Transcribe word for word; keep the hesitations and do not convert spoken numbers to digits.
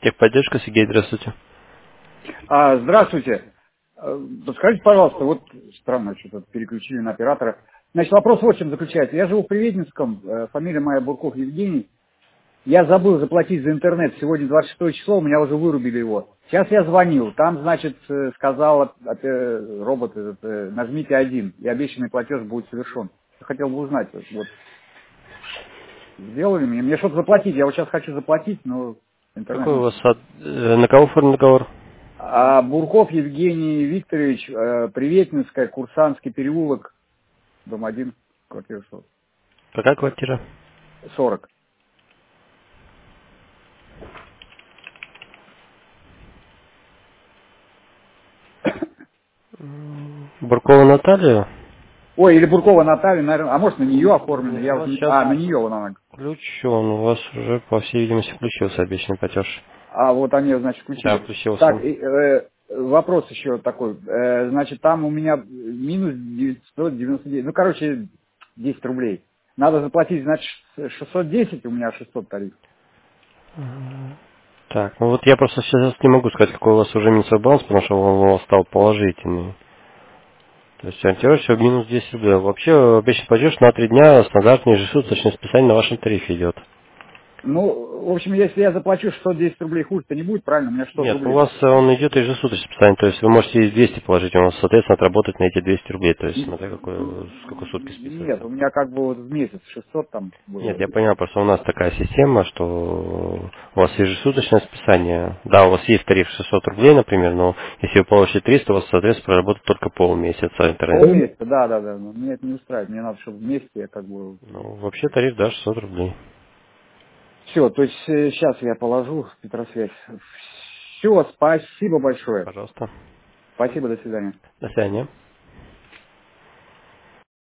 Техподдержка, Сергей, здравствуйте. А, здравствуйте. Э, Подскажите, пожалуйста, вот странно, что-то переключили на оператора. Значит, вопрос вот в чем заключается. Я живу в Приветинском, э, фамилия моя Бурков Евгений. Я забыл заплатить за интернет. Сегодня двадцать шестое число, у меня уже вырубили его. Сейчас я звонил. Там, значит, э, сказал э, робот, этот, э, нажмите один, и обещанный платеж будет совершен. Я хотел бы узнать, вот, вот, сделали мне. Мне что-то заплатить. Я вот сейчас хочу заплатить, но интернет Какой у не... вас ад- э, на кого оформлен договор? А Бурков Евгений Викторович, э, Приветинская, Курсантский переулок, дом один, квартира Какая квартира? сорок. Буркова Наталья? Ой, или Буркова Наталья, наверное, а может на нее оформлено, Нет, я у вот вас не... сейчас А, на нее вон она. включен, у вас уже, по всей видимости, включился обещанный платеж. А вот они ее, значит, Да, включили. Так, включился. и, э, вопрос еще такой. Э, значит, там у меня минус девятьсот девяносто девять, ну, короче, десять рублей. Надо заплатить, значит, шестьсот десять, у меня шестьсот тариф. Так, ну вот я просто сейчас не могу сказать, какой у вас уже минусовой баланс, потому что он у вас стал положительный. То есть ориентировочно всего минус десять рублей. Вообще обещанный платеж на три дня стандартное ежесуточное списание на вашем тарифе идет. Ну, в общем, если я заплачу шестьсот десять рублей, хуже-то не будет, правильно? У меня шестьсот Нет, у рублей. вас э, он идет ежесуточное списание, то есть вы можете и двести положить, он у вас, соответственно, отработать на эти двести рублей, то есть смотря какой, с какой сутки Нет, списывается. у меня как бы вот в месяц шестьсот там Нет, было. я понял, просто у нас такая система, что у вас ежесуточное списание. Да, у вас есть тариф шестьсот рублей, например, но если вы получите триста, у вас, соответственно, проработает только полмесяца интернет. Полмесяца, да, да, да. Но мне это не устраивает. Мне надо, чтобы вместе я как бы... Ну, вообще тариф, да, шестьсот рублей. Все, то есть сейчас я положу Петросвязь. Все, спасибо большое. Пожалуйста. Спасибо, до свидания. До свидания.